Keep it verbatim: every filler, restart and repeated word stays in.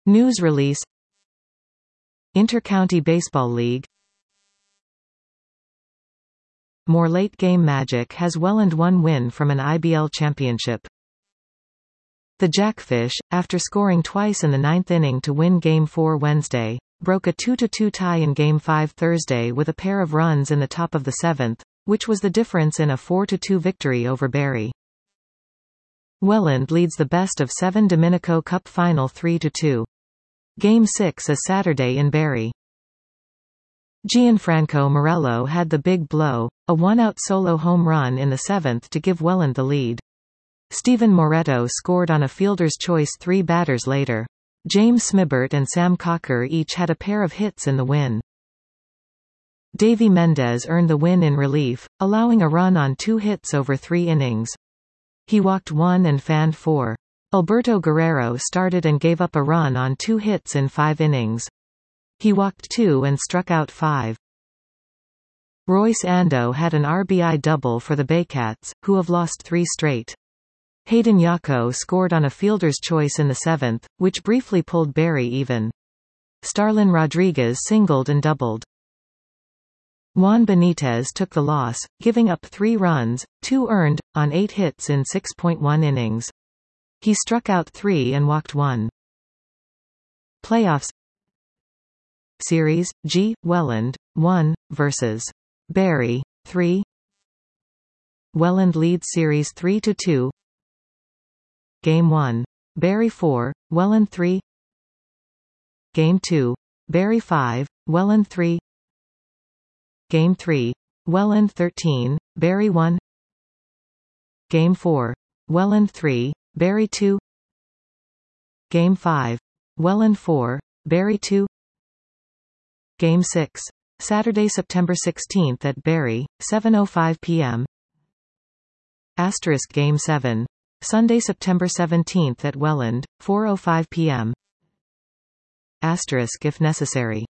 News release. Inter-County Baseball League. More late-game magic has Welland one win from an I B L championship. The Jackfish, after scoring twice in the ninth inning to win Game four Wednesday, broke a two to two tie in Game five Thursday with a pair of runs in the top of the seventh, which was the difference in a four to two victory over Barry. Welland leads the best of seven Dominico Cup final three to two. Game six is Saturday in Barry. Gianfranco Morello had the big blow, a one-out solo home run in the seventh to give Welland the lead. Steven Moretto scored on a fielder's choice three batters later. James Smibert and Sam Cocker each had a pair of hits in the win. Davy Mendez earned the win in relief, allowing a run on two hits over three innings. He walked one and fanned four. Alberto Guerrero started and gave up a run on two hits in five innings. He walked two and struck out five. Royce Ando had an R B I double for the Baycats, who have lost three straight. Hayden Yako scored on a fielder's choice in the seventh, which briefly pulled Barry even. Starlin Rodriguez singled and doubled. Juan Benitez took the loss, giving up three runs, two earned, on eight hits in six point one innings. He struck out three and walked one. Playoffs Series, G, Welland, one, versus Barry, three. Welland leads Series three to two. Game one. Barry four, Welland three. Game two. Barry five, Welland three. Game three. Welland thirteen, Barry one. Game four. Welland three, Barry two. Game five. Welland four, Barry two. Game six. Saturday, September sixteenth at Barry, seven oh five p m Asterisk Game seven. Sunday, September seventeenth at Welland, four oh five p m Asterisk if necessary.